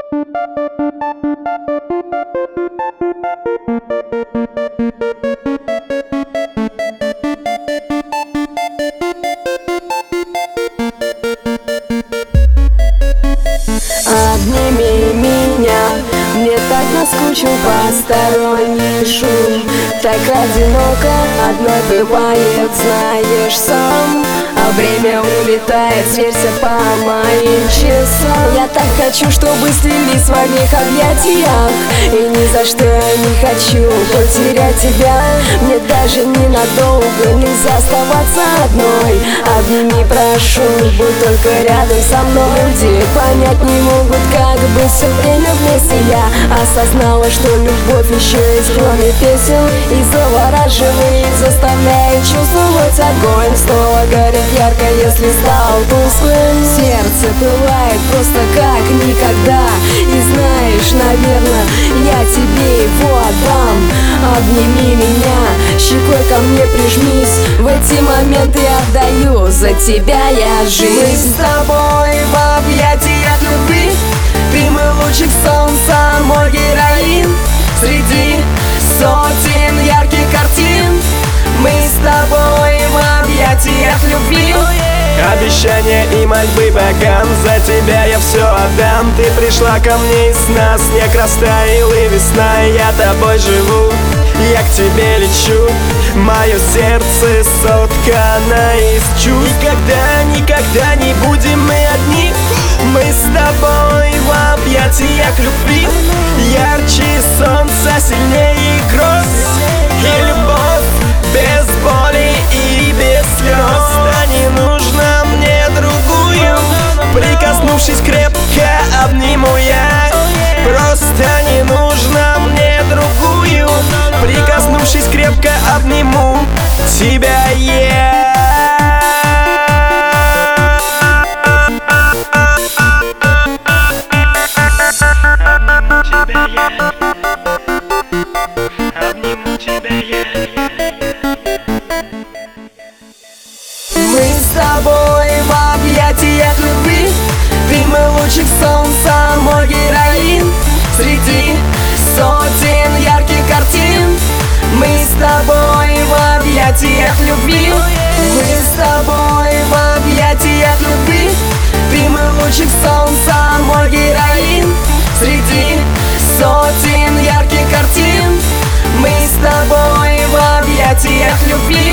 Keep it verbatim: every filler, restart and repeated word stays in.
Обними меня, мне так наскучил посторонний шум. Так одиноко одной бывает, знаешь сам. А время улетает, сверься по моим часам. Я так хочу, чтобы слились в одних объятиях, и ни за что я не хочу потерять тебя. Мне даже ненадолго нельзя оставаться одной. Обними, прошу, будь только рядом со мной. Люди понять не могут, как быть все время вместе. Я осознала, что любовь еще есть кроме песен, и завораживает, заставляет чувствовать огонь. Снова горит ярко, если стал тусклым. Сердце пылает просто как никогда. И знаешь, наверное, я тебе его отдам. Обними меня, щекой ко мне прижмись. В эти моменты я отдаю, за тебя я жизнь. Мы с тобой в объятиях любви. Ты мой лучик солнца, мой героин. Среди сотен ярких картин мы с тобой в объятиях любви. Обещания и мольбы богам, за тебя я все отдам. Ты пришла ко мне из сна, снег растаял и весна. Я тобой живу, я к тебе лечу. Мое сердце соткано из чувств. Никогда, никогда не будем мы одни. Мы с тобой в объятиях любви. Ярче солнца, сильнее гроз. И любовь без боли и без слез. Да не нужно мне другую. Прикоснувшись крепко, обниму я. Просто не нужно мне другую. Прикоснувшись крепко, обниму тебя я. Обниму тебя я. Мы с тобой в объятиях любви. Ты мой лучик солнца, мой героин. Среди сотен ярких картин мы с тобой в объятиях любви. Мы с тобой в объятиях любви. Ты мой лучик солнца, мой героин. Среди сотен ярких картин мы с тобой в объятиях любви.